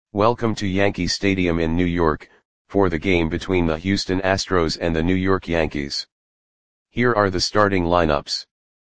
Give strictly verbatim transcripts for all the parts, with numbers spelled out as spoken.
Welcome to Yankee Stadium in New York, for the game between the Houston Astros and the New York Yankees. Here are the starting lineups.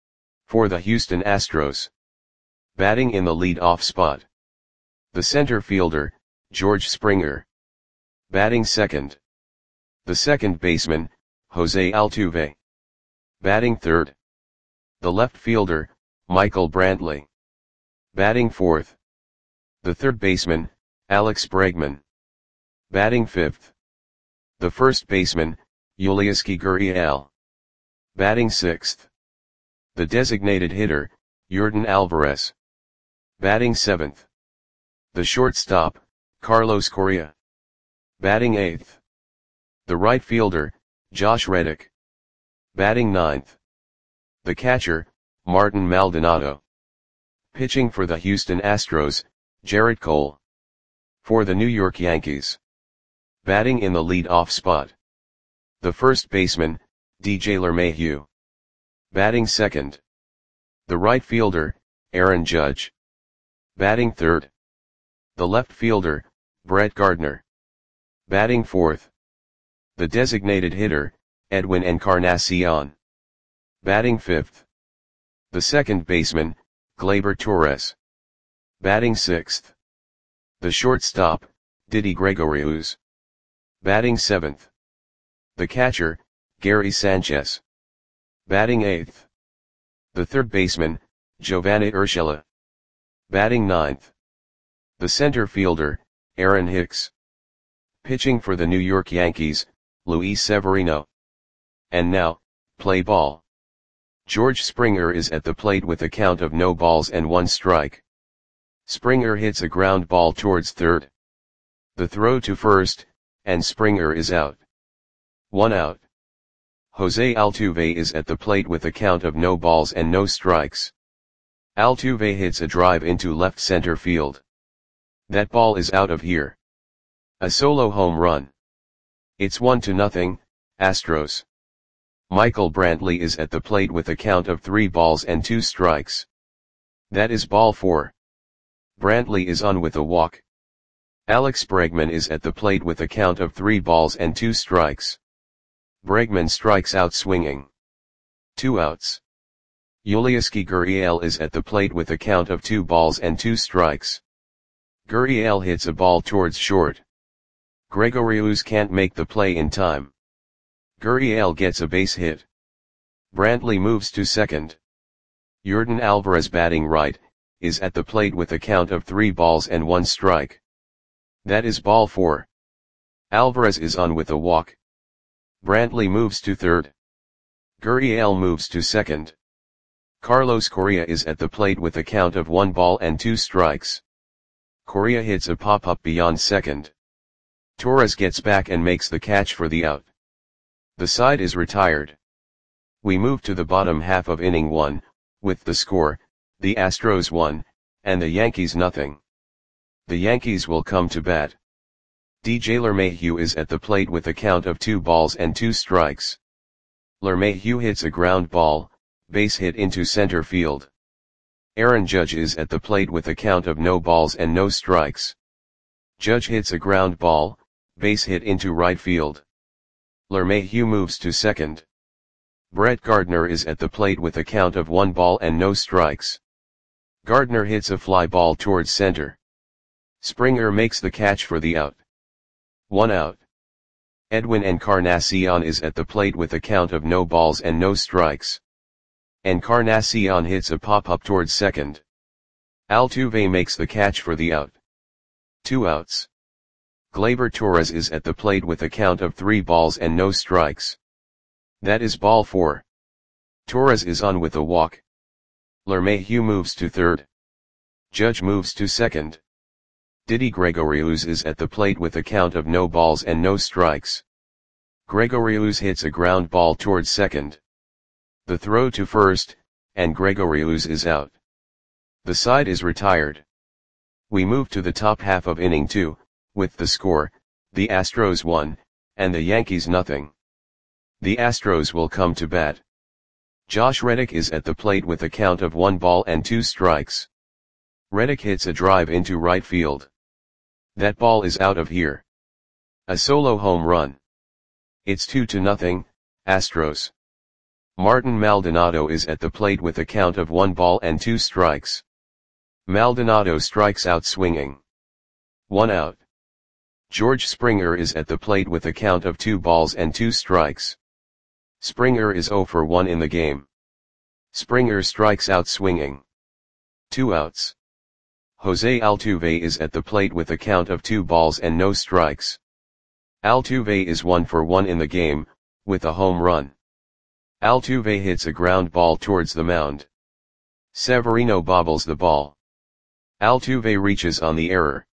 For the Houston Astros. Batting in the lead-off spot. The center fielder, George Springer. Batting second. The second baseman, Jose Altuve. Batting third. The left fielder, Michael Brantley. Batting fourth. The third baseman, Alex Bregman. Batting fifth. The first baseman, Yulieski Gurriel. Batting sixth. The designated hitter, Yordan Alvarez. Batting seventh. The shortstop, Carlos Correa. Batting eighth. The right fielder, Josh Reddick. Batting ninth. The catcher, Martin Maldonado. Pitching for the Houston Astros, Gerrit Cole. For the New York Yankees. Batting in the lead-off spot. The first baseman, D J LeMahieu. Batting second. The right fielder, Aaron Judge. Batting third. The left fielder, Brett Gardner. Batting fourth. The designated hitter, Edwin Encarnacion. Batting fifth. The second baseman, Gleyber Torres. Batting sixth. The shortstop, Didi Gregorius. Batting seventh. The catcher, Gary Sanchez. Batting eighth. The third baseman, Giovanni Urshela. Batting ninth. The center fielder, Aaron Hicks. Pitching for the New York Yankees, Luis Severino. And now, play ball. George Springer is at the plate with a count of no balls and one strike. Springer hits a ground ball towards third. The throw to first, and Springer is out. One out. Jose Altuve is at the plate with a count of no balls and no strikes. Altuve hits a drive into left center field. That ball is out of here. A solo home run. It's one to nothing, Astros. Michael Brantley is at the plate with a count of three balls and two strikes. That is ball four. Brantley is on with a walk. Alex Bregman is at the plate with a count of three balls and two strikes. Bregman strikes out swinging. Two outs. Yulieski Gurriel is at the plate with a count of two balls and two strikes. Gurriel hits a ball towards short. Gregorius can't make the play in time. Gurriel gets a base hit. Brantley moves to second. Yordan Alvarez, batting right, is at the plate with a count of three balls and one strike. That is ball four. Alvarez is on with a walk. Brantley moves to third. Gurriel moves to second. Carlos Correa is at the plate with a count of one ball and two strikes. Correa hits a pop-up beyond second. Torres gets back and makes the catch for the out. The side is retired. We move to the bottom half of inning one, with the score, the Astros one, and the Yankees nothing. The Yankees will come to bat. D J LeMahieu is at the plate with a count of two balls and two strikes. LeMahieu hits a ground ball, base hit into center field. Aaron Judge is at the plate with a count of no balls and no strikes. Judge hits a ground ball, base hit into right field. LeMahieu moves to second. Brett Gardner is at the plate with a count of one ball and no strikes. Gardner hits a fly ball towards center. Springer makes the catch for the out. One out. Edwin Encarnacion is at the plate with a count of no balls and no strikes. Encarnacion hits a pop-up towards second. Altuve makes the catch for the out. Two outs. Gleyber Torres is at the plate with a count of three balls and no strikes. That is ball four. Torres is on with a walk. LeMahieu moves to third. Judge moves to second. Didi Gregorius is at the plate with a count of no balls and no strikes. Gregorius hits a ground ball towards second. The throw to first, and Gregorius is out. The side is retired. We move to the top half of inning two, with the score, the Astros one, and the Yankees nothing. The Astros will come to bat. Josh Reddick is at the plate with a count of one ball and two strikes. Reddick hits a drive into right field. That ball is out of here. A solo home run. It's two to nothing, Astros. Martin Maldonado is at the plate with a count of one ball and two strikes. Maldonado strikes out swinging. One out. George Springer is at the plate with a count of two balls and two strikes. Springer is zero for one in the game. Springer strikes out swinging. Two outs. Jose Altuve is at the plate with a count of two balls and no strikes. Altuve is one for one in the game, with a home run. Altuve hits a ground ball towards the mound. Severino bobbles the ball. Altuve reaches on the error.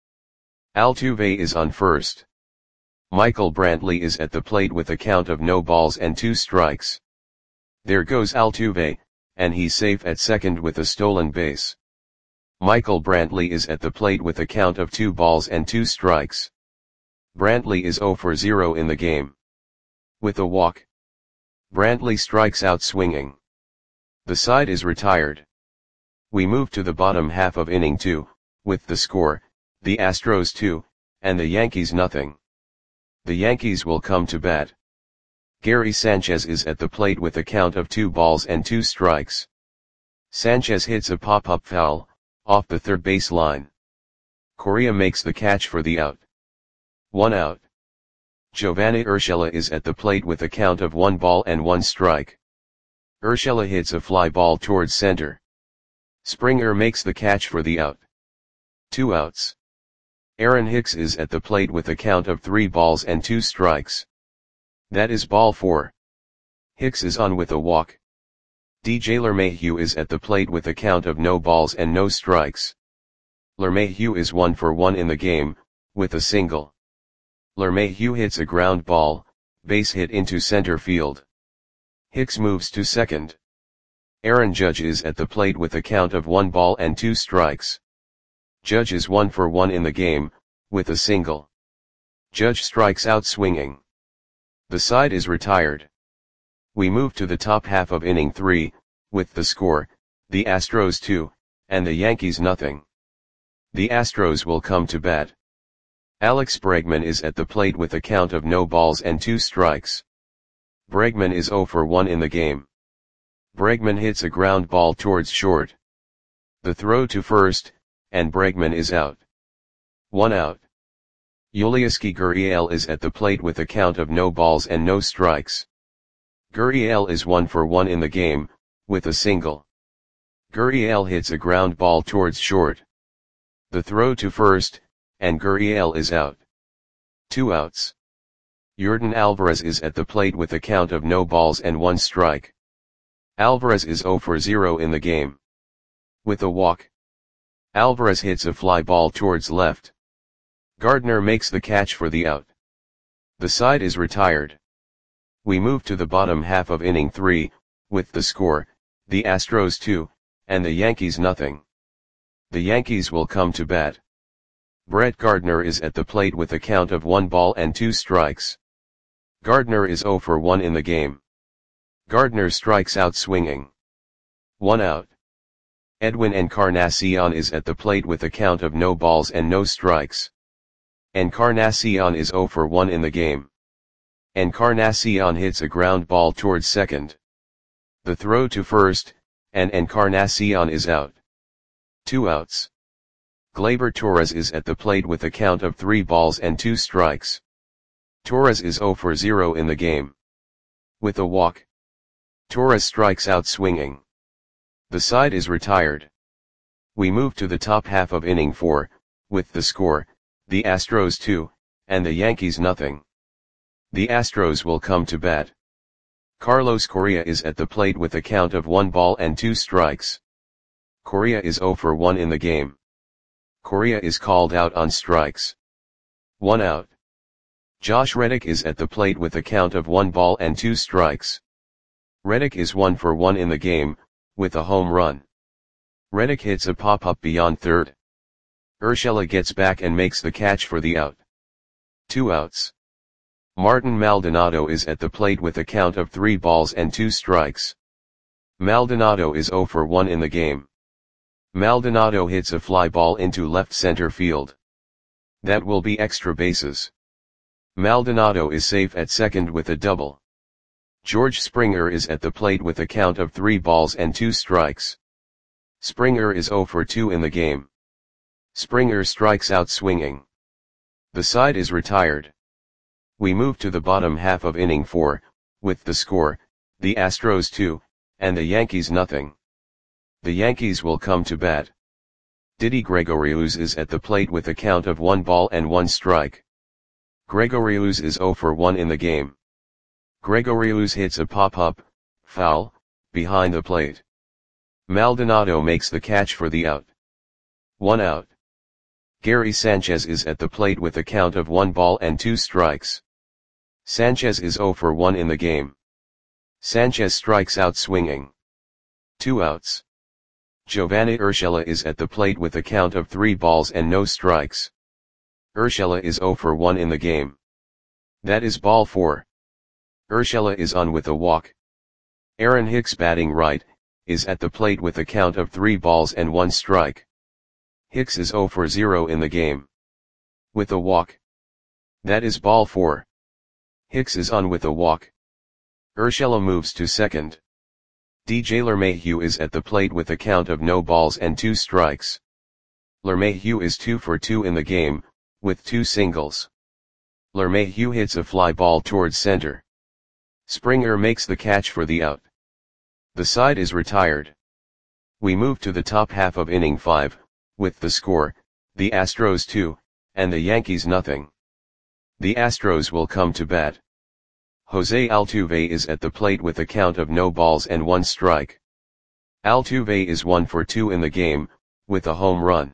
Altuve is on first. Michael Brantley is at the plate with a count of no balls and two strikes. There goes Altuve, and he's safe at second with a stolen base. Michael Brantley is at the plate with a count of two balls and two strikes. Brantley is zero for zero in the game. With a walk. Brantley strikes out swinging. The side is retired. We move to the bottom half of inning two, with the score, the Astros two, and the Yankees nothing. The Yankees will come to bat. Gary Sanchez is at the plate with a count of two balls and two strikes. Sanchez hits a pop-up foul, off the third base line. Correa makes the catch for the out. One out. Giovanni Urshela is at the plate with a count of one ball and one strike. Urshela hits a fly ball towards center. Springer makes the catch for the out. Two outs. Aaron Hicks is at the plate with a count of three balls and two strikes. That is ball four. Hicks is on with a walk. D J LeMahieu is at the plate with a count of no balls and no strikes. LeMahieu is one for one in the game, with a single. LeMahieu hits a ground ball, base hit into center field. Hicks moves to second. Aaron Judge is at the plate with a count of one ball and two strikes. Judge is one for one in the game, with a single. Judge strikes out swinging. The side is retired. We move to the top half of inning three, with the score, the Astros two, and the Yankees nothing. The Astros will come to bat. Alex Bregman is at the plate with a count of no balls and two strikes. Bregman is zero for one in the game. Bregman hits a ground ball towards short. The throw to first, and Bregman is out. One out. Yulieski Gurriel is at the plate with a count of no balls and no strikes. Gurriel is one for one in the game, with a single. Gurriel hits a ground ball towards short. The throw to first, and Gurriel is out. Two outs. Yordan Alvarez is at the plate with a count of no balls and one strike. Alvarez is zero for zero in the game. With a walk. Alvarez hits a fly ball towards left. Gardner makes the catch for the out. The side is retired. We move to the bottom half of inning three, with the score, the Astros two, and the Yankees nothing. The Yankees will come to bat. Brett Gardner is at the plate with a count of one ball and two strikes. Gardner is zero for one in the game. Gardner strikes out swinging. One out. Edwin Encarnacion is at the plate with a count of no balls and no strikes. Encarnacion is zero for one in the game. Encarnacion hits a ground ball towards second. The throw to first, and Encarnacion is out. Two outs. Gleyber Torres is at the plate with a count of three balls and two strikes. Torres is zero for zero in the game. With a walk. Torres strikes out swinging. The side is retired. We move to the top half of inning four, with the score, the Astros two, and the Yankees nothing. The Astros will come to bat. Carlos Correa is at the plate with a count of one ball and two strikes. Correa is zero for one in the game. Correa is called out on strikes. One out. Josh Reddick is at the plate with a count of one ball and two strikes. Reddick is one for one in the game, with a home run. Reddick hits a pop-up beyond third. Urshela gets back and makes the catch for the out. Two outs. Martin Maldonado is at the plate with a count of three balls and two strikes. Maldonado is zero for one in the game. Maldonado hits a fly ball into left center field. That will be extra bases. Maldonado is safe at second with a double. George Springer is at the plate with a count of three balls and two strikes. Springer is zero for two in the game. Springer strikes out swinging. The side is retired. We move to the bottom half of inning four, with the score, the Astros two, and the Yankees nothing. The Yankees will come to bat. Didi Gregorius is at the plate with a count of one ball and one strike. Gregorius is zero for one in the game. Gregorius hits a pop-up, foul, behind the plate. Maldonado makes the catch for the out. One out. Gary Sanchez is at the plate with a count of one ball and two strikes. Sanchez is zero for one in the game. Sanchez strikes out swinging. Two outs. Giovanni Urshela is at the plate with a count of three balls and no strikes. Urshela is zero for one in the game. That is ball four. Urshela is on with a walk. Aaron Hicks, batting right, is at the plate with a count of three balls and one strike. Hicks is zero for zero in the game. With a walk. That is ball four. Hicks is on with a walk. Urshela moves to second. D J LeMahieu is at the plate with a count of no balls and two strikes. LeMahieu is two for two in the game, with two singles. LeMahieu hits a fly ball towards center. Springer makes the catch for the out. The side is retired. We move to the top half of inning five, with the score, the Astros two, and the Yankees nothing. The Astros will come to bat. Jose Altuve is at the plate with a count of no balls and one strike. Altuve is one for two in the game, with a home run.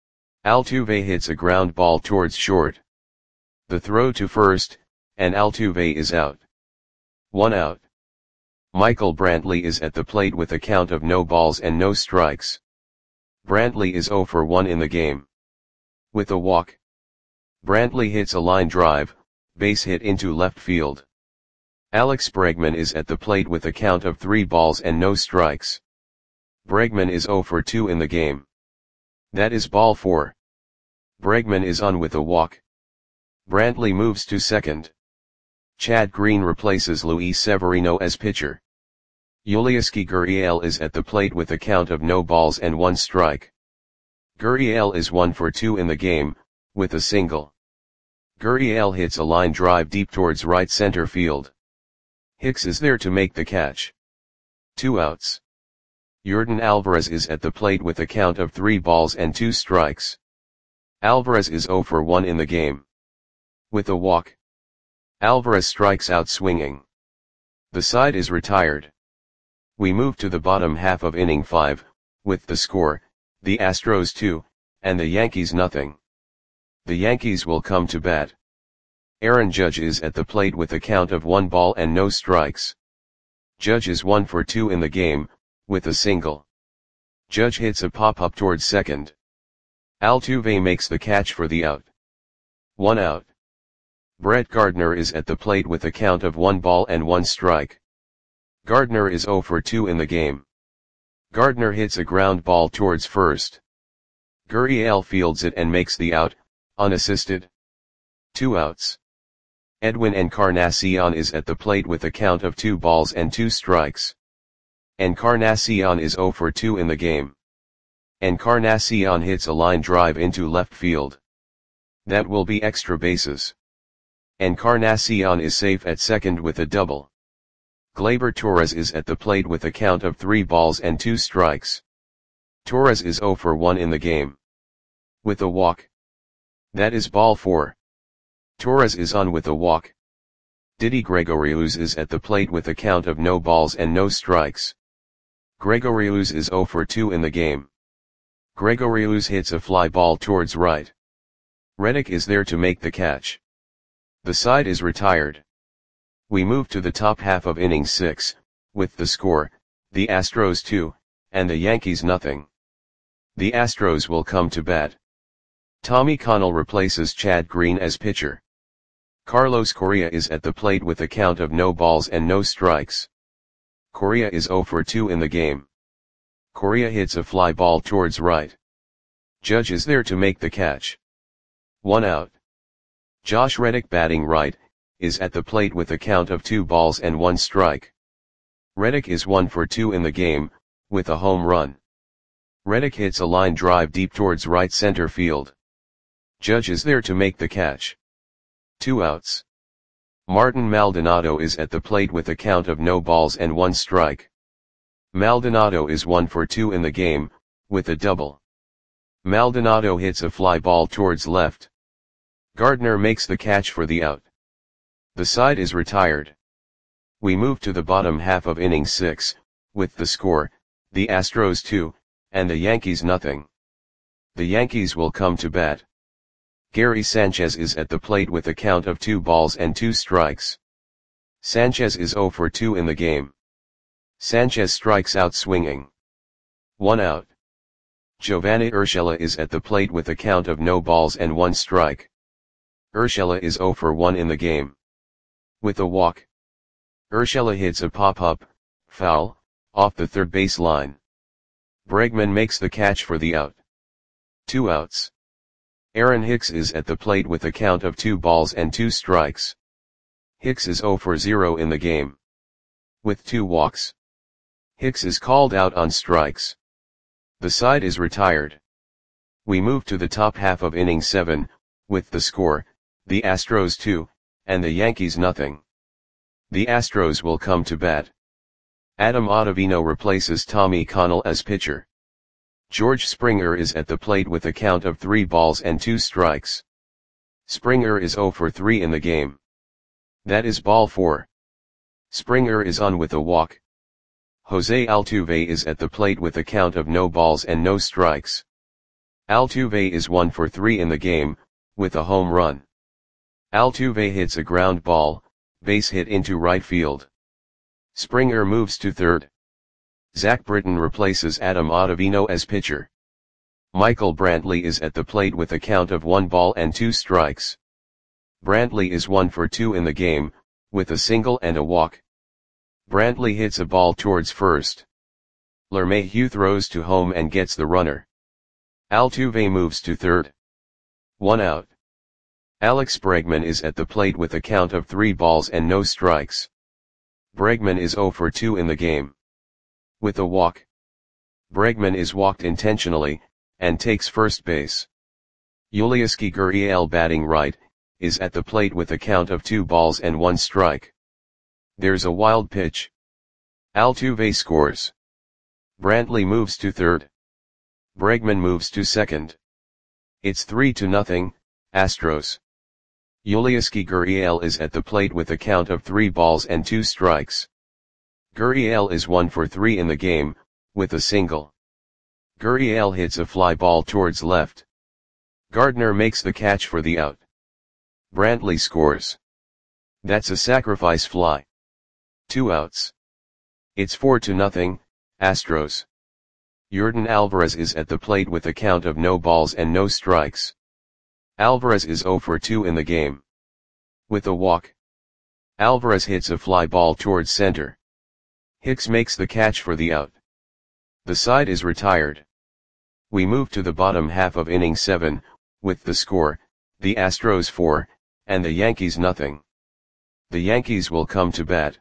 Altuve hits a ground ball towards short. The throw to first, and Altuve is out. One out. Michael Brantley is at the plate with a count of no balls and no strikes. Brantley is zero for one in the game. With a walk. Brantley hits a line drive, base hit into left field. Alex Bregman is at the plate with a count of three balls and no strikes. Bregman is zero for two in the game. That is ball four. Bregman is on with a walk. Brantley moves to second. Chad Green replaces Luis Severino as pitcher. Yulieski Gurriel is at the plate with a count of no balls and one strike. Gurriel is one for two in the game, with a single. Gurriel hits a line drive deep towards right center field. Hicks is there to make the catch. Two outs. Yordan Alvarez is at the plate with a count of three balls and two strikes. Alvarez is zero for one in the game. With a walk. Alvarez strikes out swinging. The side is retired. We move to the bottom half of inning five, with the score, the Astros two, and the Yankees nothing. The Yankees will come to bat. Aaron Judge is at the plate with a count of one ball and no strikes. Judge is one for two in the game, with a single. Judge hits a pop-up towards second. Altuve makes the catch for the out. One out. Brett Gardner is at the plate with a count of one ball and one strike. Gardner is zero for two in the game. Gardner hits a ground ball towards first. Gurriel fields it and makes the out, unassisted. Two outs. Edwin Encarnacion is at the plate with a count of two balls and two strikes. Encarnacion is zero for two in the game. Encarnacion hits a line drive into left field. That will be extra bases. Encarnacion is safe at second with a double. Gleyber Torres is at the plate with a count of three balls and two strikes. Torres is zero for one in the game. With a walk. That is ball four. Torres is on with a walk. Didi Gregorius is at the plate with a count of no balls and no strikes. Gregorius is zero for two in the game. Gregorius hits a fly ball towards right. Reddick is there to make the catch. The side is retired. We move to the top half of inning six, with the score, the Astros two, and the Yankees nothing. The Astros will come to bat. Tommy Connell replaces Chad Green as pitcher. Carlos Correa is at the plate with a count of no balls and no strikes. Correa is zero for two in the game. Correa hits a fly ball towards right. Judge is there to make the catch. One out. Josh Reddick batting right, is at the plate with a count of two balls and one strike. Reddick is one for two in the game, with a home run. Reddick hits a line drive deep towards right center field. Judge is there to make the catch. Two outs. Martin Maldonado is at the plate with a count of no balls and one strike. Maldonado is one for two in the game, with a double. Maldonado hits a fly ball towards left. Gardner makes the catch for the out. The side is retired. We move to the bottom half of inning six, with the score, the Astros two, and the Yankees nothing. The Yankees will come to bat. Gary Sanchez is at the plate with a count of two balls and two strikes. Sanchez is zero for two in the game. Sanchez strikes out swinging. One out. Giovanny Urshela is at the plate with a count of no balls and one strike. Urshela is zero for one in the game. With a walk. Urshela hits a pop-up, foul, off the third base line. Bregman makes the catch for the out. Two outs. Aaron Hicks is at the plate with a count of two balls and two strikes. Hicks is zero for zero in the game. With two walks. Hicks is called out on strikes. The side is retired. We move to the top half of inning seven, with the score, the Astros two, and the Yankees nothing. The Astros will come to bat. Adam Ottavino replaces Tommy Connell as pitcher. George Springer is at the plate with a count of three balls and two strikes. Springer is zero for three in the game. That is ball four. Springer is on with a walk. Jose Altuve is at the plate with a count of no balls and no strikes. Altuve is one for three in the game, with a home run. Altuve hits a ground ball, base hit into right field. Springer moves to third. Zach Britton replaces Adam Ottavino as pitcher. Michael Brantley is at the plate with a count of one ball and two strikes. Brantley is one for two in the game, with a single and a walk. Brantley hits a ball towards first. LeMahieu throws to home and gets the runner. Altuve moves to third. One out. Alex Bregman is at the plate with a count of three balls and no strikes. Bregman is zero for two in the game. With a walk. Bregman is walked intentionally, and takes first base. Yulieski Gurriel batting right, is at the plate with a count of two balls and one strike. There's a wild pitch. Altuve scores. Brantley moves to third. Bregman moves to second. It's three to nothing, Astros. Yulieski Gurriel is at the plate with a count of three balls and two strikes. Gurriel is one for three in the game, with a single. Gurriel hits a fly ball towards left. Gardner makes the catch for the out. Brantley scores. That's a sacrifice fly. Two outs. It's four to nothing, Astros. Yordan Alvarez is at the plate with a count of no balls and no strikes. Alvarez is zero for two in the game. With a walk. Alvarez hits a fly ball towards center. Hicks makes the catch for the out. The side is retired. We move to the bottom half of inning seven, with the score, the Astros four, and the Yankees nothing. The Yankees will come to bat.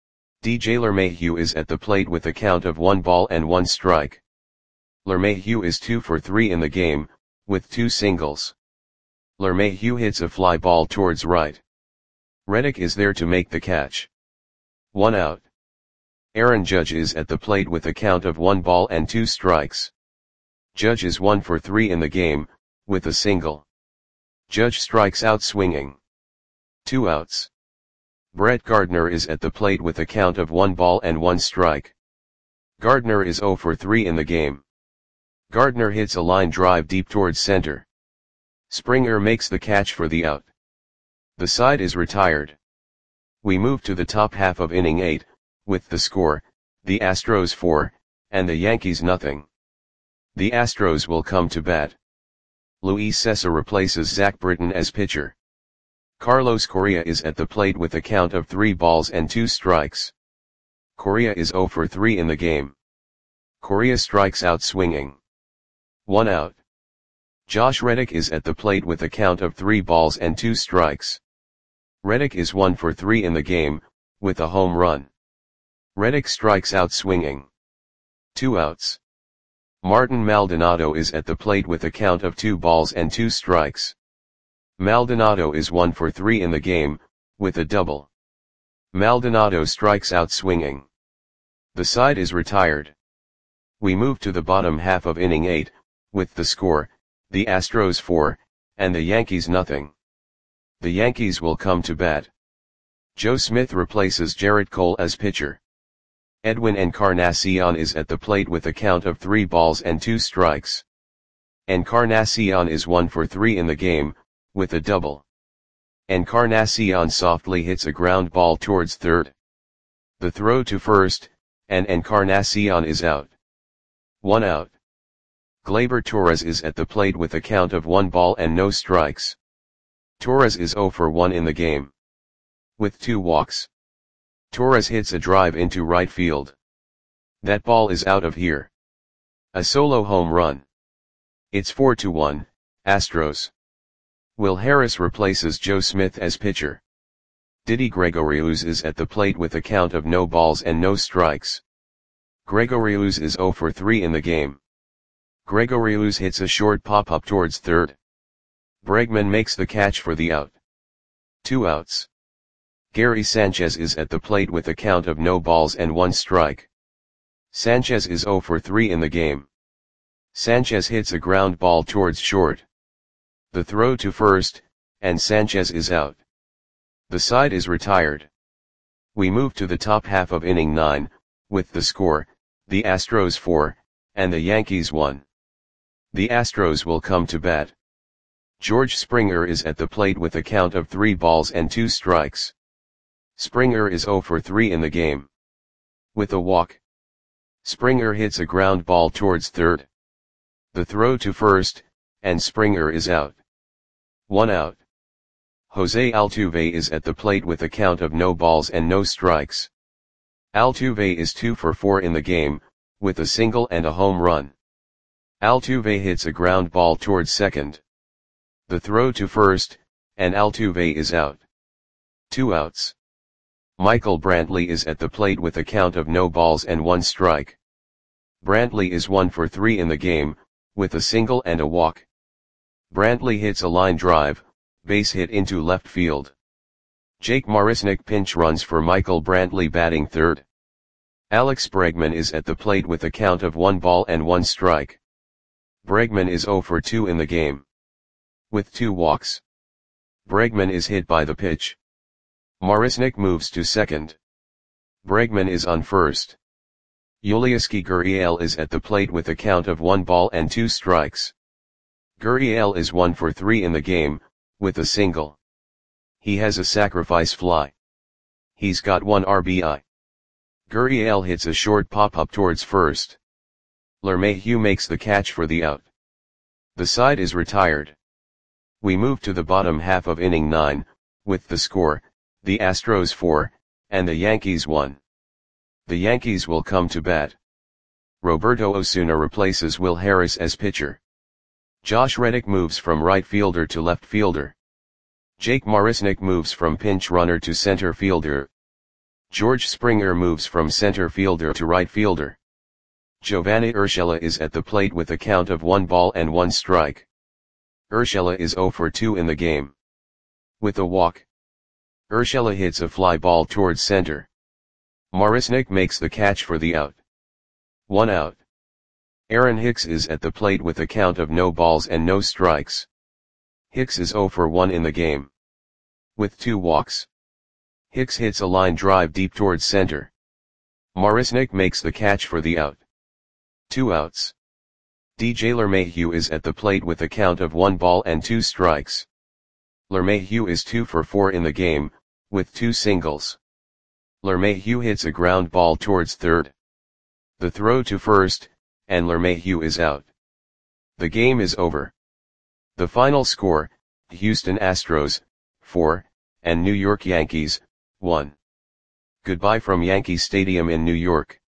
D J LeMahieu is at the plate with a count of one ball and one strike. LeMahieu is two for three in the game, with two singles. LeMahieu hits a fly ball towards right. Reddick is there to make the catch. One out. Aaron Judge is at the plate with a count of one ball and two strikes. Judge is one for three in the game, with a single. Judge strikes out swinging. Two outs. Brett Gardner is at the plate with a count of one ball and one strike. Gardner is zero for three in the game. Gardner hits a line drive deep towards center. Springer makes the catch for the out. The side is retired. We move to the top half of inning eight, with the score, the Astros four, and the Yankees nothing. The Astros will come to bat. Luis Cessa replaces Zach Britton as pitcher. Carlos Correa is at the plate with a count of three balls and two strikes. Correa is zero for three in the game. Correa strikes out swinging. One out. Josh Reddick is at the plate with a count of three balls and two strikes. Reddick is one for three in the game, with a home run. Reddick strikes out swinging. Two outs. Martin Maldonado is at the plate with a count of two balls and two strikes. Maldonado is one for three in the game, with a double. Maldonado strikes out swinging. The side is retired. We move to the bottom half of inning eight, with the score, the Astros four, and the Yankees nothing. The Yankees will come to bat. Joe Smith replaces Jarrett Cole as pitcher. Edwin Encarnacion is at the plate with a count of three balls and two strikes. Encarnacion is one for three in the game, with a double. Encarnacion softly hits a ground ball towards third. The throw to first, and Encarnacion is out. One out. Gleyber Torres is at the plate with a count of one ball and no strikes. Torres is zero for one in the game. With two walks. Torres hits a drive into right field. That ball is out of here. A solo home run. It's four to one, Astros. Will Harris replaces Joe Smith as pitcher. Didi Gregorius is at the plate with a count of no balls and no strikes. Gregorius is zero for three in the game. Gregorius hits a short pop-up towards third. Bregman makes the catch for the out. Two outs. Gary Sanchez is at the plate with a count of no balls and one strike. Sanchez is zero for three in the game. Sanchez hits a ground ball towards short. The throw to first, and Sanchez is out. The side is retired. We move to the top half of inning nine, with the score, the Astros four, and the Yankees one. The Astros will come to bat. George Springer is at the plate with a count of three balls and two strikes. Springer is zero for three in the game. With a walk. Springer hits a ground ball towards third. The throw to first, and Springer is out. One out. Jose Altuve is at the plate with a count of no balls and no strikes. Altuve is two for four in the game, with a single and a home run. Altuve hits a ground ball towards second. The throw to first, and Altuve is out. Two outs. Michael Brantley is at the plate with a count of no balls and one strike. Brantley is one for three in the game, with a single and a walk. Brantley hits a line drive, base hit into left field. Jake Marisnick pinch runs for Michael Brantley batting third. Alex Bregman is at the plate with a count of one ball and one strike. Bregman is zero for two in the game. With two walks. Bregman is hit by the pitch. Marisnick moves to second. Bregman is on first. Yulieski Gurriel is at the plate with a count of one ball and two strikes. Gurriel is one for three in the game, with a single. He has a sacrifice fly. He's got one R B I. Gurriel hits a short pop-up towards first. LeMahieu makes the catch for the out. The side is retired. We move to the bottom half of inning nine, with the score, the Astros four, and the Yankees one. The Yankees will come to bat. Roberto Osuna replaces Will Harris as pitcher. Josh Reddick moves from right fielder to left fielder. Jake Marisnick moves from pinch runner to center fielder. George Springer moves from center fielder to right fielder. Giovanni Urshela is at the plate with a count of one ball and one strike. Urshela is zero for two in the game. With a walk. Urshela hits a fly ball towards center. Marisnick makes the catch for the out. One out. Aaron Hicks is at the plate with a count of no balls and no strikes. Hicks is zero for one in the game. With two walks. Hicks hits a line drive deep towards center. Marisnick makes the catch for the out. Two outs. D J LeMahieu is at the plate with a count of one ball and two strikes. LeMahieu is two for four in the game, with two singles. LeMahieu hits a ground ball towards third. The throw to first, and LeMahieu is out. The game is over. The final score, Houston Astros, four, and New York Yankees, one. Goodbye from Yankee Stadium in New York.